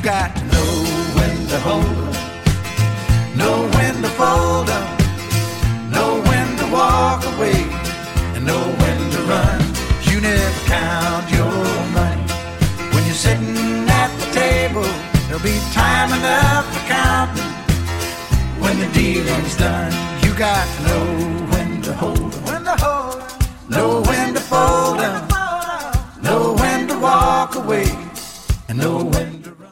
got to know when to hold up, know when to fold up, know when to walk away, and know when to run. You never count your money when you're sitting at the table. There'll be time enough for counting when the dealing's done. You got to know when to hold up,